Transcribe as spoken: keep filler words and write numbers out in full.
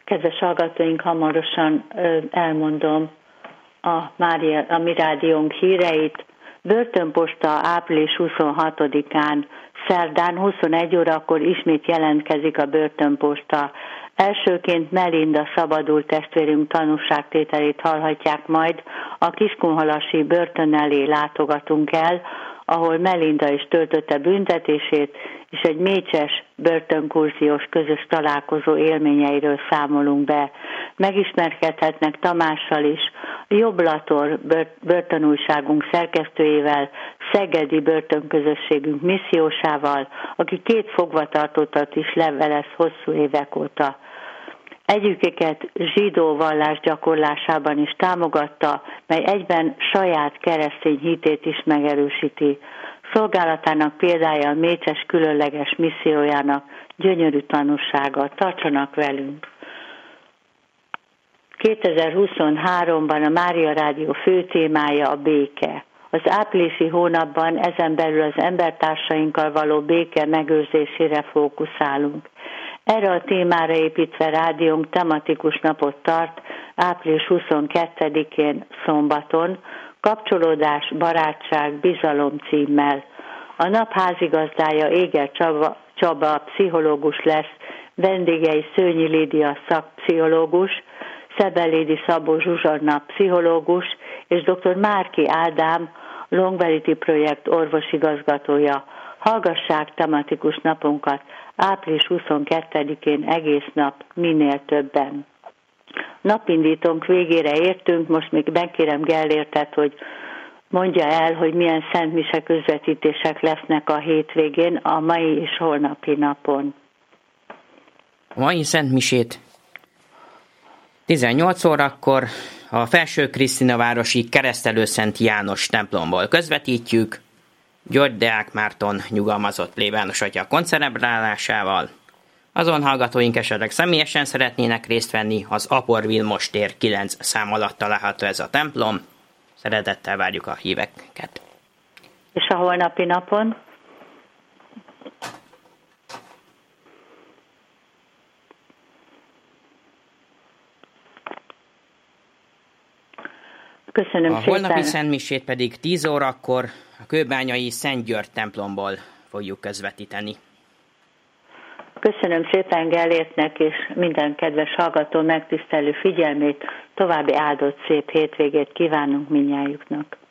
Kedves hallgatóink, hamarosan elmondom a, Mária, a mi rádiónk híreit. Börtönposta április huszonhatodikán, szerdán huszonegy órakor ismét jelentkezik a börtönposta. Elsőként Melinda szabadult testvérünk tanúságtételét hallhatják majd. A Kiskunhalasi börtön elé látogatunk el, ahol Melinda is töltötte büntetését, és egy mécses börtönkurziós közös találkozó élményeiről számolunk be. Megismerkedhetnek Tamással is, Jobblator börtönújságunk szerkesztőjével, szegedi börtönközösségünk missziósával, aki két fogvatartottat is levelez hosszú évek óta. Egyiküket zsidó vallás gyakorlásában is támogatta, mely egyben saját keresztény hitét is megerősíti. Szolgálatának példája a mécses különleges missziójának gyönyörű tanúsága. Tartsanak velünk! kétezer-huszonháromban a Mária Rádió fő témája a béke. Az áprilisi hónapban ezen belül az embertársainkkal való béke megőrzésére fókuszálunk. Erre a témára építve rádiónk tematikus napot tart április huszonkettedikén szombaton, Kapcsolódás, barátság, bizalom címmel. A nap házigazdája Éger Csaba, Csaba pszichológus lesz, vendégei Szőnyi Lídia szakpszichológus, Szebelédi Szabó Zsuzsanna pszichológus és dr. Márki Ádám, Longverity projekt orvosigazgatója. Hallgassák tematikus napunkat április huszonkettedikén egész nap, minél többen. Napindítónk végére értünk, most még megkérem Gellértet, hogy mondja el, hogy milyen szentmise közvetítések lesznek a hétvégén, a mai és holnapi napon. A mai szentmisét tizennyolc órakor a Felső Krisztinavárosi Keresztelő Szent János templomból közvetítjük, György Deák Márton nyugalmazott plébános atya koncerebrálásával. Azon hallgatóink esetleg személyesen szeretnének részt venni, az Apor Vilmos tér kilenc szám alatt található ez a templom. Szeretettel várjuk a híveket. És a holnapi napon? Köszönöm a szépen. holnapi szentmisét pedig tíz órakor a kőbányai Szent György templomból fogjuk közvetíteni. Köszönöm szépen Gellértnek és minden kedves hallgató megtisztelő figyelmét, további áldott szép hétvégét kívánunk mindnyájuknak.